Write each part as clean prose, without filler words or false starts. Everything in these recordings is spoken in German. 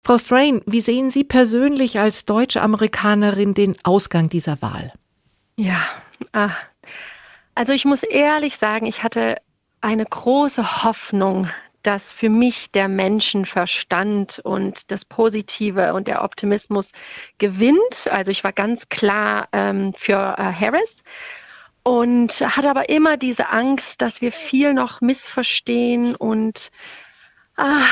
Frau Strain, wie sehen Sie persönlich als deutsche Amerikanerin den Ausgang dieser Wahl? Ja, also ich muss ehrlich sagen, ich hatte eine große Hoffnung, dass für mich der Menschenverstand und das Positive und der Optimismus gewinnt. Also ich war ganz klar für Harris und hatte aber immer diese Angst, dass wir viel noch missverstehen und ah,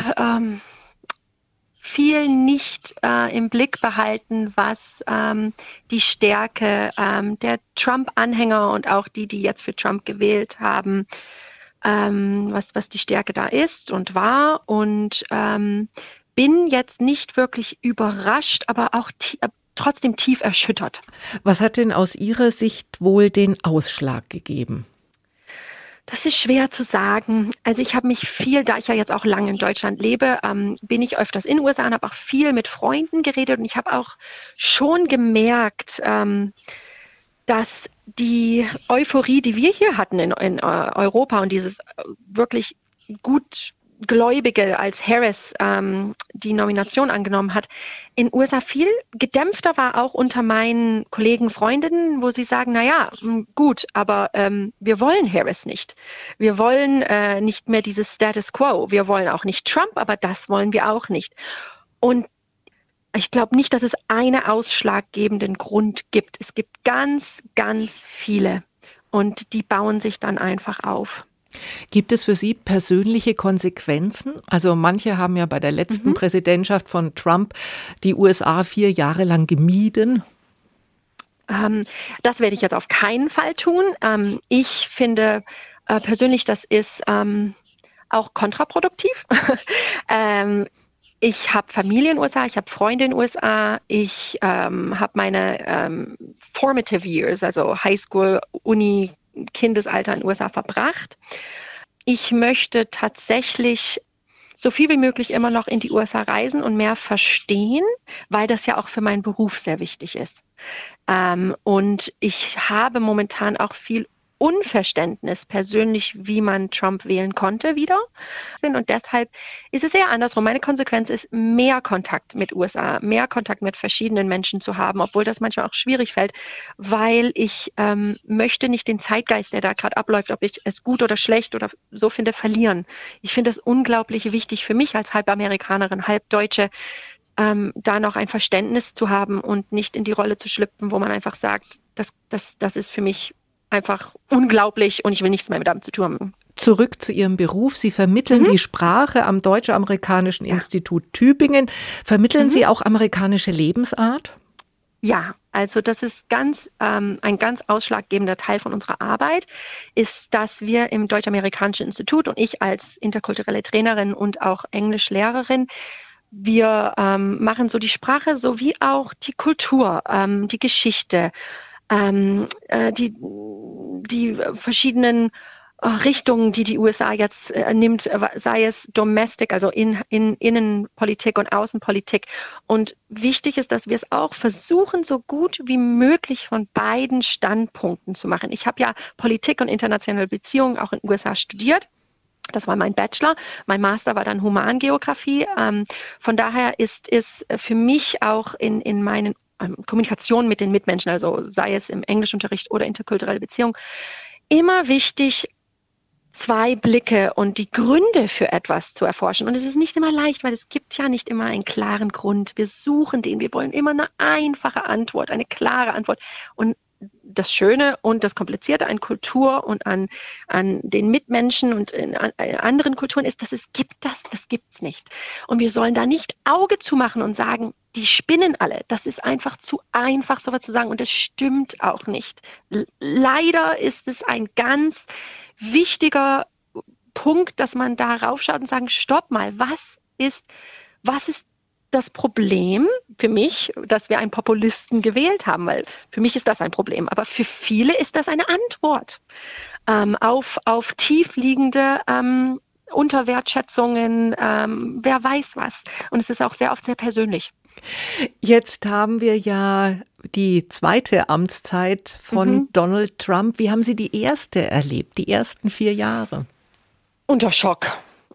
viel nicht im Blick behalten, was die Stärke der Trump-Anhänger und auch die jetzt für Trump gewählt haben, was die Stärke da ist und war. Und bin jetzt nicht wirklich überrascht, aber auch trotzdem tief erschüttert. Was hat denn aus Ihrer Sicht wohl den Ausschlag gegeben? Das ist schwer zu sagen. Also ich habe mich viel, da ich ja jetzt auch lange in Deutschland lebe, bin ich öfters in den USA und habe auch viel mit Freunden geredet. Und ich habe auch schon gemerkt, dass die Euphorie, die wir hier hatten in Europa und dieses wirklich Gutgläubige, als Harris die Nomination angenommen hat, in den USA viel gedämpfter war, auch unter meinen Kollegen, Freundinnen, wo sie sagen, naja, gut, aber wir wollen Harris nicht. Wir wollen nicht mehr dieses Status Quo. Wir wollen auch nicht Trump, aber das wollen wir auch nicht. Und ich glaube nicht, dass es einen ausschlaggebenden Grund gibt. Es gibt ganz, ganz viele und die bauen sich dann einfach auf. Gibt es für Sie persönliche Konsequenzen? Also manche haben ja bei der letzten Präsidentschaft von Trump die USA 4 Jahre lang gemieden. Das werde ich jetzt auf keinen Fall tun. Ich finde persönlich, das ist auch kontraproduktiv. Ich habe Familie in den USA, ich habe Freunde in den USA, ich habe meine formative years, also Highschool, Uni, Kindesalter in den USA verbracht. Ich möchte tatsächlich so viel wie möglich immer noch in die USA reisen und mehr verstehen, weil das ja auch für meinen Beruf sehr wichtig ist. Und ich habe momentan auch viel Unverständnis persönlich, wie man Trump wählen konnte wieder. Und deshalb ist es eher andersrum. Meine Konsequenz ist, mehr Kontakt mit USA, mehr Kontakt mit verschiedenen Menschen zu haben, obwohl das manchmal auch schwierig fällt, weil ich möchte nicht den Zeitgeist, der da gerade abläuft, ob ich es gut oder schlecht oder so finde, verlieren. Ich finde das unglaublich wichtig für mich als Halbamerikanerin, Halbdeutsche, da noch ein Verständnis zu haben und nicht in die Rolle zu schlüpfen, wo man einfach sagt, das ist für mich einfach unglaublich und ich will nichts mehr damit zu tun haben. Zurück zu Ihrem Beruf. Sie vermitteln die Sprache am Deutsch-Amerikanischen Institut Tübingen. Vermitteln Sie auch amerikanische Lebensart? Ja, also das ist ein ganz ausschlaggebender Teil von unserer Arbeit, ist, dass wir im Deutsch-Amerikanischen Institut und ich als interkulturelle Trainerin und auch Englischlehrerin, wir machen so die Sprache sowie auch die Kultur, die Geschichte, die verschiedenen Richtungen, die USA jetzt nimmt, sei es Domestic, also in Innenpolitik und Außenpolitik. Und wichtig ist, dass wir es auch versuchen, so gut wie möglich von beiden Standpunkten zu machen. Ich habe ja Politik und internationale Beziehungen auch in den USA studiert. Das war mein Bachelor. Mein Master war dann Humangeografie. Von daher ist es für mich auch in meinen Kommunikation mit den Mitmenschen, also sei es im Englischunterricht oder interkulturelle Beziehung, immer wichtig, 2 Blicke und die Gründe für etwas zu erforschen. Und es ist nicht immer leicht, weil es gibt ja nicht immer einen klaren Grund. Wir suchen den, wir wollen immer eine einfache Antwort, eine klare Antwort. Und das Schöne und das Komplizierte an Kultur und an den Mitmenschen und in anderen Kulturen ist, dass es gibt das gibt's nicht. Und wir sollen da nicht Auge zumachen und sagen, die spinnen alle. Das ist einfach zu einfach, sowas zu sagen. Und das stimmt auch nicht. Leider ist es ein ganz wichtiger Punkt, dass man da raufschaut und sagen, stopp mal, was ist das Problem für mich, dass wir einen Populisten gewählt haben, weil für mich ist das ein Problem, aber für viele ist das eine Antwort auf tiefliegende Unterwertschätzungen, wer weiß was. Und es ist auch sehr oft sehr persönlich. Jetzt haben wir ja die 2. Amtszeit von Donald Trump. Wie haben Sie die erste erlebt, die ersten 4 Jahre? Unter Schock.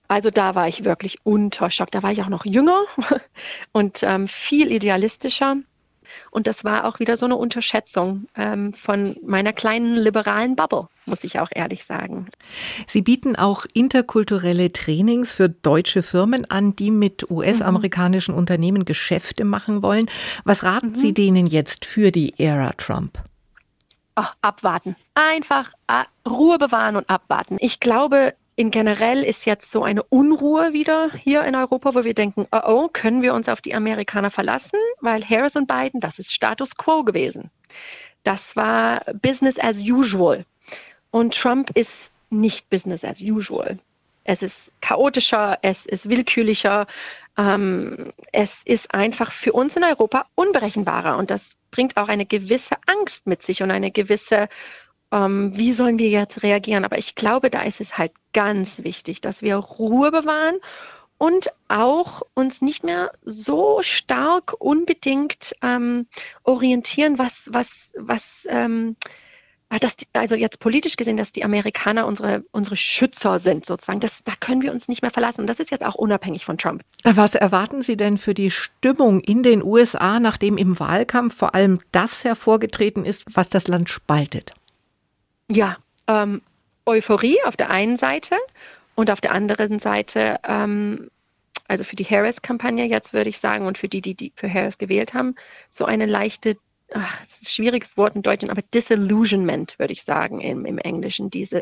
Also da war ich wirklich unter Schock. Da war ich auch noch jünger und viel idealistischer. Und das war auch wieder so eine Unterschätzung von meiner kleinen liberalen Bubble, muss ich auch ehrlich sagen. Sie bieten auch interkulturelle Trainings für deutsche Firmen an, die mit US-amerikanischen Unternehmen Geschäfte machen wollen. Was raten Sie denen jetzt für die Ära Trump? Ach, abwarten. Einfach Ruhe bewahren und abwarten. Ich glaube, in generell ist jetzt so eine Unruhe wieder hier in Europa, wo wir denken, oh, können wir uns auf die Amerikaner verlassen? Weil Harris und Biden, das ist Status quo gewesen. Das war Business as usual. Und Trump ist nicht Business as usual. Es ist chaotischer, es ist willkürlicher, es ist einfach für uns in Europa unberechenbarer. Und das bringt auch eine gewisse Angst mit sich und eine gewisse wie sollen wir jetzt reagieren? Aber ich glaube, da ist es halt ganz wichtig, dass wir Ruhe bewahren und auch uns nicht mehr so stark unbedingt orientieren, also jetzt politisch gesehen, dass die Amerikaner unsere Schützer sind sozusagen. Da können wir uns nicht mehr verlassen. Und das ist jetzt auch unabhängig von Trump. Was erwarten Sie denn für die Stimmung in den USA, nachdem im Wahlkampf vor allem das hervorgetreten ist, was das Land spaltet? Ja, Euphorie auf der einen Seite und auf der anderen Seite, also für die Harris-Kampagne jetzt würde ich sagen und für die für Harris gewählt haben, so eine leichte, das ist ein schwieriges Wort im Deutschen, aber Disillusionment würde ich sagen im Englischen. Diese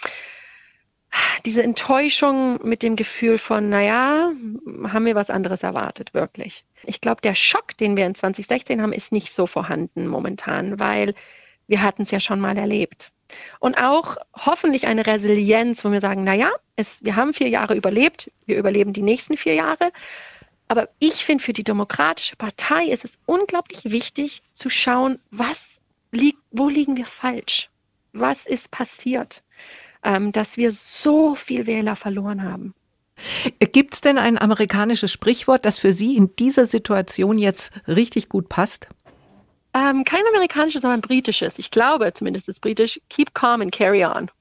Enttäuschung mit dem Gefühl von, naja, haben wir was anderes erwartet, wirklich. Ich glaube, der Schock, den wir in 2016 haben, ist nicht so vorhanden momentan, weil wir hatten es ja schon mal erlebt. Und auch hoffentlich eine Resilienz, wo wir sagen, naja, wir haben 4 Jahre überlebt, wir überleben die nächsten 4 Jahre. Aber ich finde, für die Demokratische Partei ist es unglaublich wichtig zu schauen, wo liegen wir falsch? Was ist passiert, dass wir so viel Wähler verloren haben? Gibt es denn ein amerikanisches Sprichwort, das für Sie in dieser Situation jetzt richtig gut passt? Kein amerikanisches, aber ein britisches. Ich glaube zumindest ist britisch. Keep calm and carry on.